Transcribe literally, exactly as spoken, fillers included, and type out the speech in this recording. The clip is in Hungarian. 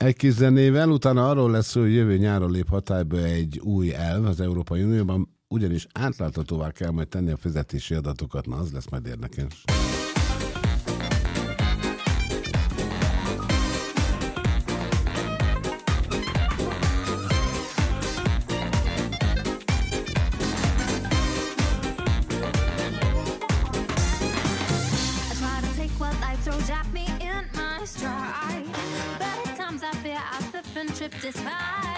egy kis zenével, utána arról lesz szó, hogy jövő nyáron lép hatályba egy új elv az Európai Unióban, ugyanis átláthatóvá kell majd tenni a fizetési adatokat, na az lesz majd érdekes. Trip this vibe.